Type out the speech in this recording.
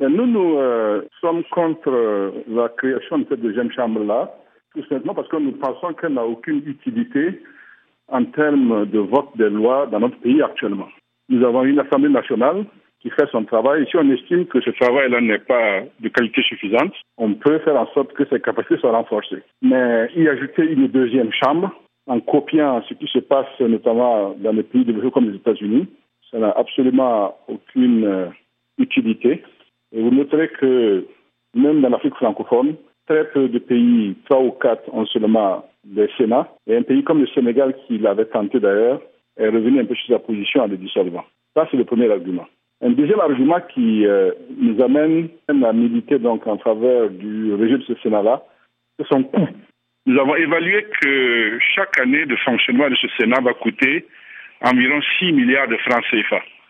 Mais nous sommes contre la création de cette deuxième chambre-là, tout simplement parce que nous pensons qu'elle n'a aucune utilité en termes de vote des lois dans notre pays actuellement. Nous avons une Assemblée nationale qui fait son travail. Et si on estime que ce travail-là n'est pas de qualité suffisante, on peut faire en sorte que ses capacités soient renforcées. Mais y ajouter une deuxième chambre, en copiant ce qui se passe notamment dans les pays développés comme les États-Unis, ça n'a absolument aucune utilité. Et vous noterez que même dans l'Afrique francophone, très peu de pays, 3 ou 4, ont seulement des Sénats. Et un pays comme le Sénégal, qui l'avait tenté d'ailleurs, est revenu un peu sur sa position en le dissolvant. Ça, c'est le premier argument. Un deuxième argument qui nous amène à militer donc en faveur du rejet de ce Sénat-là, c'est son coût. Nous avons évalué que chaque année de fonctionnement de ce Sénat va coûter environ 6 milliards de francs CFA.